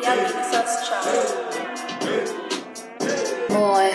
Boy.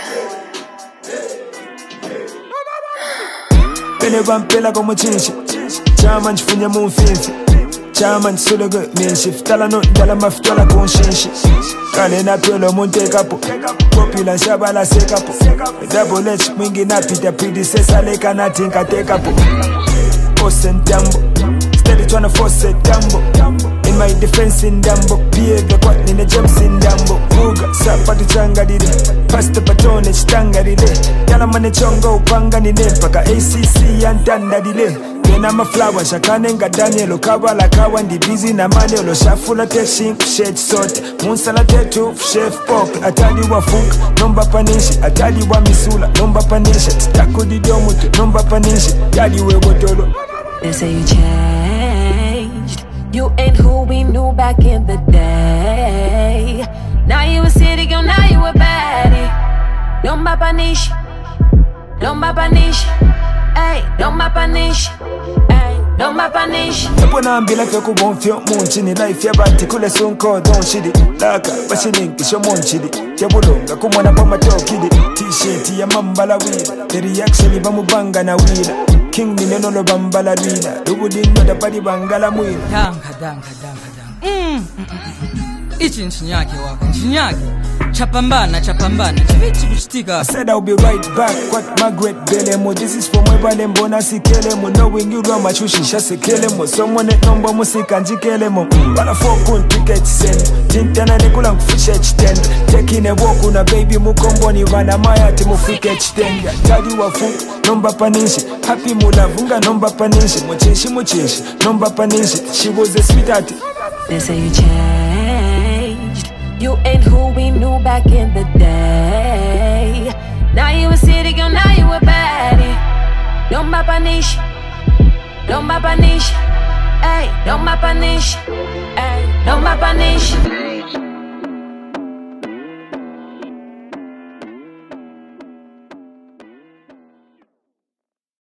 Bene vampela como chinchi. Chama njifunye mumfinfi. Chama njisulogo mienshif. Tala no ndala mafitola konshinshi. Kane na pelo monte kapo. Popula nshaba la sekapo. Double H mwingi na pita predecessor leka na tinka tekapo. Force and Dumbo. Steady tryna force it Dumbo. In my defense in Dumbo. Behavior quite in the gems in Dumbo. Uga, sapatu changa dide. Pass the baton, changa dide. Yala mane chongo upanga nine. Paka ACC yantanda dide. Kena maflawa, shakanenga Daniel. Kabala kawa ndi busy na mane. Olo shafula te shink, shade sote. Munsala te tu, chef pop. Atali wa funk, nomba panishi. Atali wa misula, nomba panishi. Stako di domutu, nomba panishi. Yali we botolo. They say you changed. You ain't who we knew back in the day. Now you a city girl, now you a baddie. Don't my panish. Don't my panish. Ay, don't my panish. Ay, don't my panish. Epo na ambila fe kubonfyo munchini. Life ya bati kule sunko don shidi. Laka bashilingi sho munchidi. Jabulonga kumwana pama tokidi. T-shirt ya mambala wila. The reaction bamubanga na wila. King ni neno lo bambala rina. Rubudingo da padi bangala mwila. Danka. Ichi nchinyake wako, nchinyake. Chapambana. Chivichi kuchitika. I said I'll be right back. What Margaret Belemo. This is from Webale Mbona Sikelemo. Knowing you run machushi shasekelemo. Someone at number musika njikelemo. Wala 4 kun ticket send. Tintana nekula mkufisha extend. Taking a walk una baby mukombo ni wana maya timufike extend. Daddy wa funk, nomba panishi. Happy mulavunga nomba panishi. Mucheshi, nomba panishi. She was a sweetheart. They say you changed. You ain't who we knew back in the day. Now you a city girl, now you a baddie. Don't my panish. Don't my panish. Ay, don't my panish. Ay, don't my panish.